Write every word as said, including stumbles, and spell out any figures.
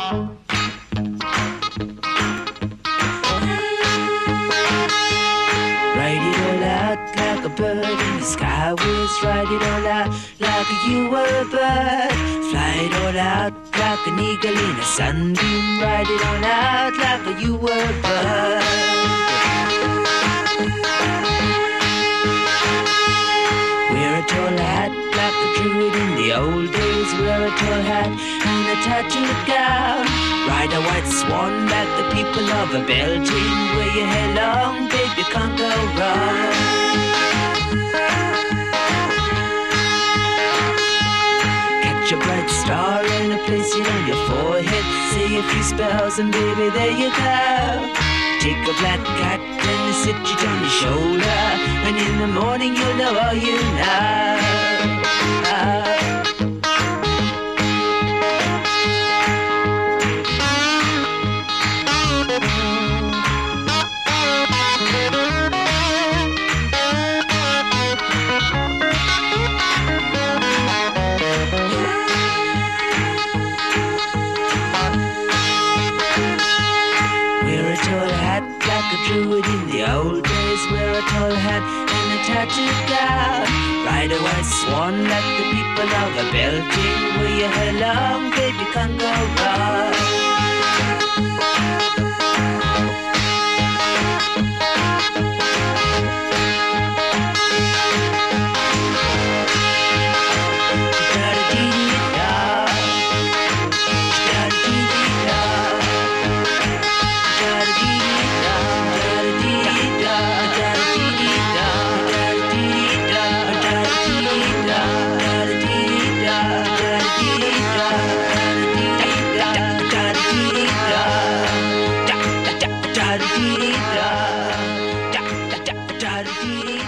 Write it all out like a bird in the sky was. Write it all out like you were a bird. Fly it all out like an eagle in a sunbeam. Write it all out like you were a bird. Wear a tall hat like a druid in the old days. Wear a tall hat and a tattooed gown. Ride a white swan like the people of a Belgium. Wear your hair long, babe, you can't go wrong. Catch a bright star and place it on your forehead. Say a few spells and baby, there you go. Take a black cat and sit it on your shoulder, and in the morning you'll know all you know. Wear a tall hat like a druid in the old days. Wear a tall hat and a tattooed gown. Ride a white swan like the people of a Belgium. Wear your hair long, babe, you can't go wrong. Da da da da da da da da da da da.